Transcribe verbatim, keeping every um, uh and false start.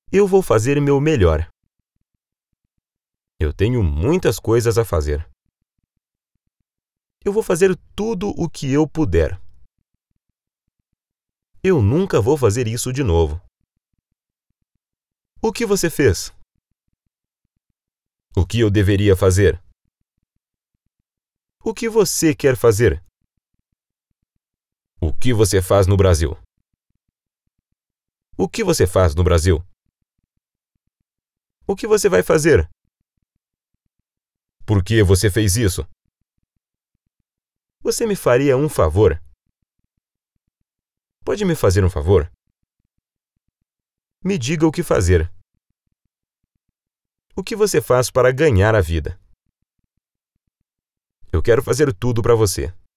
Eu vou fazer meu melhor. Eu tenho muitas coisas a fazer. Eu vou fazer tudo o que eu puder. Eu nunca vou fazer isso de novo. O que você fez? O que eu deveria fazer? O que você quer fazer? O que você faz no Brasil? O que você faz no Brasil? O que você vai fazer? Por que você fez isso? Você me faria um favor? Pode me fazer um favor? Me diga o que fazer. O que você faz para ganhar a vida? Eu quero fazer tudo para você.